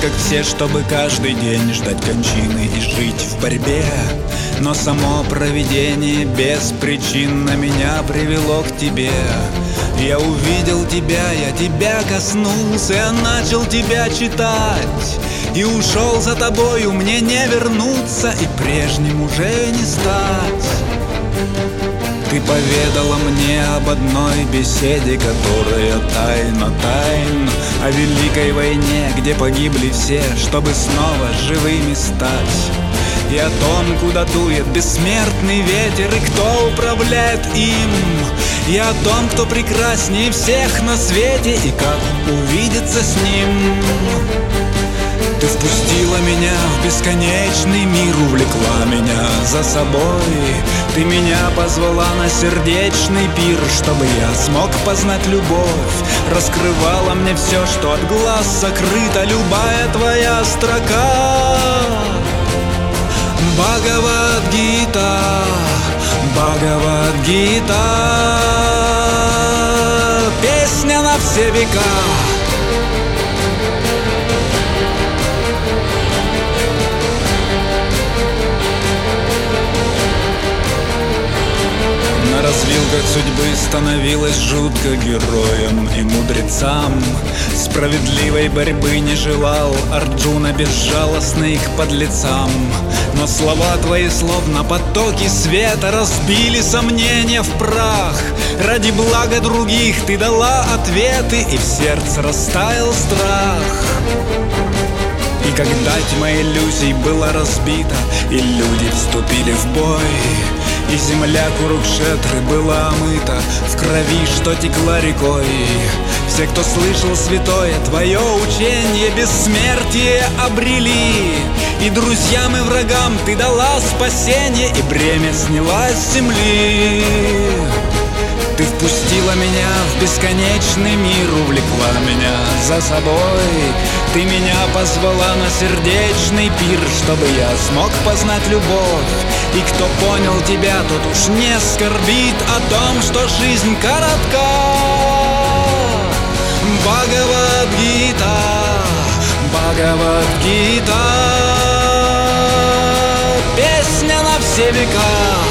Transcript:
как все, чтобы каждый день ждать кончины и жить в борьбе. Но само провидение беспричинно меня привело к тебе. Я увидел тебя, я тебя коснулся, я начал тебя читать. И ушел за тобою, мне не вернуться, и прежним уже не стать. Ты поведала мне об одной беседе, которая тайна тайн, о великой войне, где погибли все, чтобы снова живыми стать. И о том, куда дует бессмертный ветер, и кто управляет им. И о том, кто прекраснее всех на свете, и как увидеться с ним. Ты впустила меня в бесконечный мир, увлекла меня за собой. Ты меня позвала на сердечный пир, чтобы я смог познать любовь. Раскрывала мне все, что от глаз сокрыто, любая твоя строка. Бхагавад-гита, Бхагавад-гита, песня на все века. На развилках судьбы становилось жутко героям и мудрецам. Справедливой борьбы не желал Арджуна, безжалостный к подлецам. Но слова твои, словно потоки света, разбили сомнения в прах. Ради блага других ты дала ответы, и в сердце растаял страх. И когда тьма иллюзий была разбита, и люди вступили в бой, и земля Курукшетры была омыта в крови, что текла рекой. Все, кто слышал святое твое учение, бессмертие обрели. И друзьям и врагам ты дала спасение, и бремя сняла с земли. Ты впустила меня в бесконечный мир, увлекла меня за собой. Ты меня позвала на сердечный пир, чтобы я смог познать любовь. И кто понял тебя, тот уж не скорбит о том, что жизнь коротка. Бхагавад-гита, Бхагавад-гита, песня на все века.